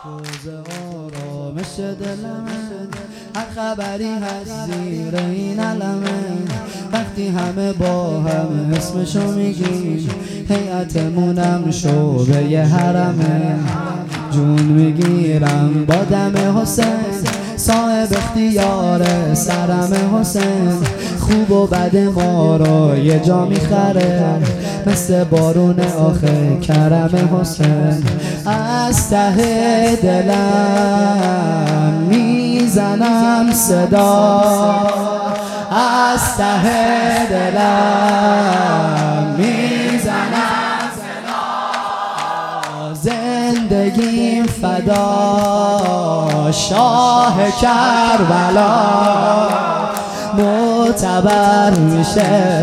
روز آرامش دلمه، هر خبری هست زیر این علمه. وقتی همه با هم اسمشو میگیم، هیئتمونم شعبه حرمه. جون میگیرم با دم حسین، صاحب اختیار سرم حسین. خوب و بد ما رو یه جا میخره، مثل بارون آخه کرم حسین. از ته دلم میزنم صدا، از ته دلم میزنم صدا. زندگیم فدا شاه کربلا، معتبر میشه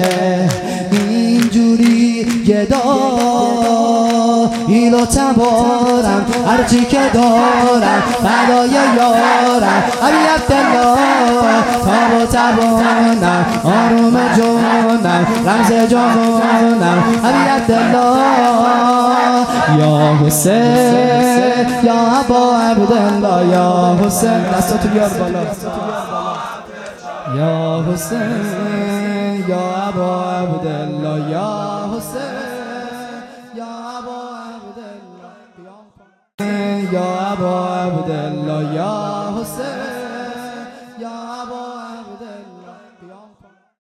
اینجوری گدا. ایل و تبارم هرچی که دارم، فدای یارم علی عبدالله. تاب و تبانم آروم جونم، رمز جانم علی عبدالله. یا حسین یا ابا عبدالله، یا حسین دستاتو بیار بالا. یا حسین یا ابا عبدالله، یا حسین یا ابا عبدالله، یا ابا عبدالله، یا